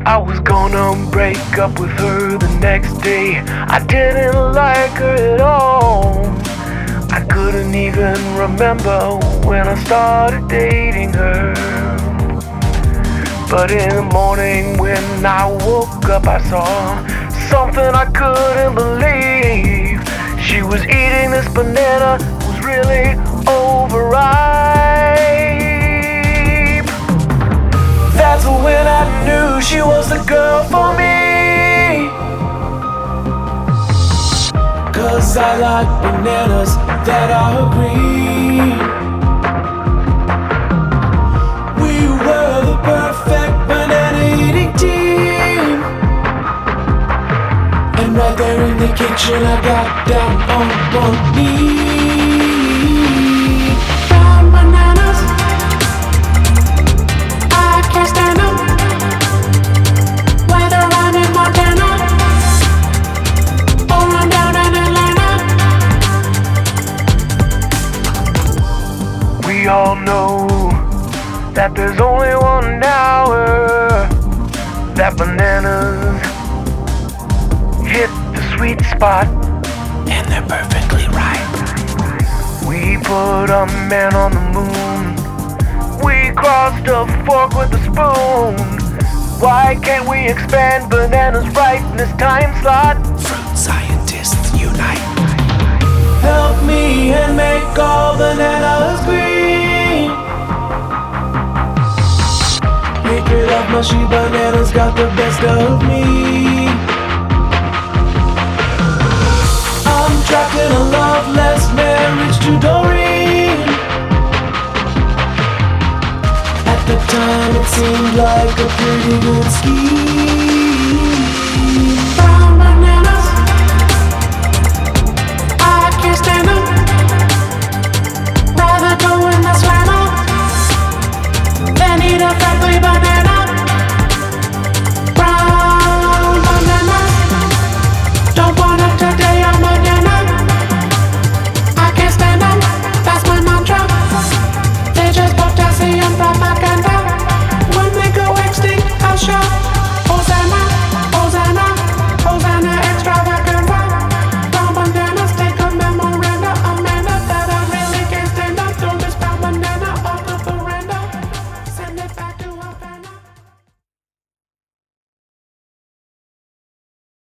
I was gonna break up with her the next day. I didn't like her at all. I couldn't even remember when I started dating her. But in the morning when I woke up, I saw something I couldn't believe. She was eating this banana, was really overripe. That's when I knew she was the girl for me. 'Cause I like bananas that are green. We were the perfect banana eating team. And right there in the kitchen I got down on one knee. Brown bananas, I can't stand them. Whether I'm in Montana or I'm down in Atlanta. We all know that there's only 1 hour that bananas hit the sweet spot and they're perfectly ripe. We put a man on the moon. We crossed a fork with a spoon. Why can't we expand bananas' ripeness time slot? Fruit scientists unite. Help me and make all bananas green. Hatred of mushy bananas got the best of me. I'm trapped in a loveless marriage to Doreen. At the time it seemed like a pretty good scheme.